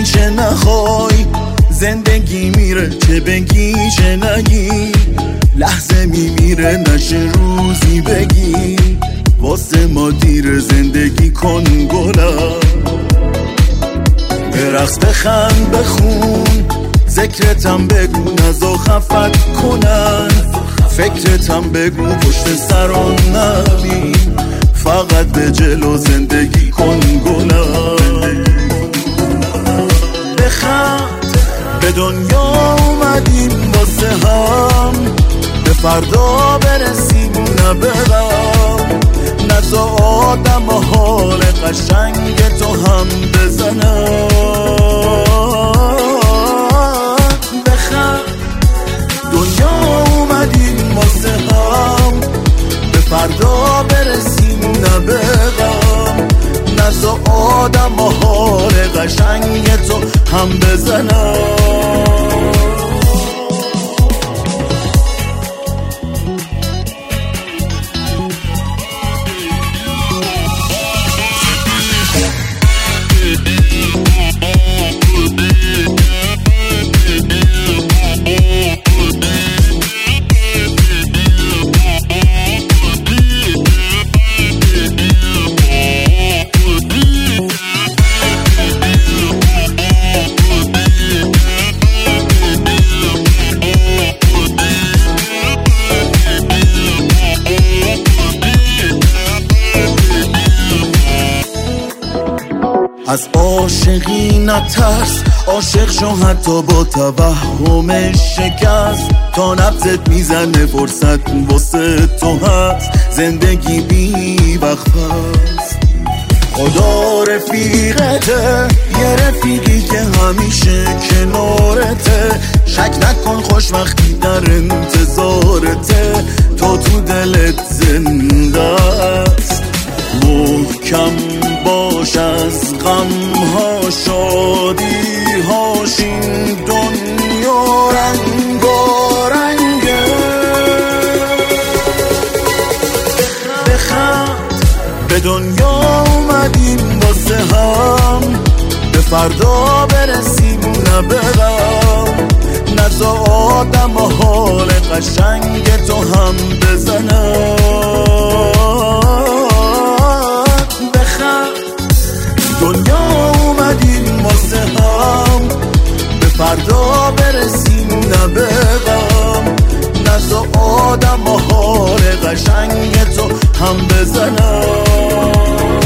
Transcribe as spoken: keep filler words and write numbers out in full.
بخوای چه نخوای زندگی میره، چه بگی چه نگی لحظه میمیره، نشه روزی بگی واسه ما دیر، زندگی کن گلم، برقص بخند بخون ذکرتم بگو نزا خفت کنن، فکرتم بگو پشت سران نبین، فقط به جلو زندگی کن گلم، بخند به دنیا اومدیم واسه هم، به فردا برسیم نه به غم، نزا آدم و حال قشنگ تو هم بزنم، بخند دنیا اومدیم واسه هم، به فردا برسیم نه به غم، نزا آدم و حال قشنگ تو هم بزنم. از عاشقی نترس، عاشق شو حتی با توهم شکست، تا نبضت میزنه فرصت واسه تو هست، زندگی بی وقفست، خدا رفیقته، یه رفیقی که همیشه کنارته، شک نکن خوشبختی در انتظارته، تو تو دلت زنده است، محکم باش از غم ها شادی هاش، این دنیا رنگارنگه، بخند به دنیا اومدیم واسه هم، به فردا برسیم نه به غم، نزا آدم و حال قشنگ تو هم بزنم، دنیا اومدیم واسه هم، به فردا برسیم نه به غم، نزا آدم و حال قشنگ تو هم بزنم.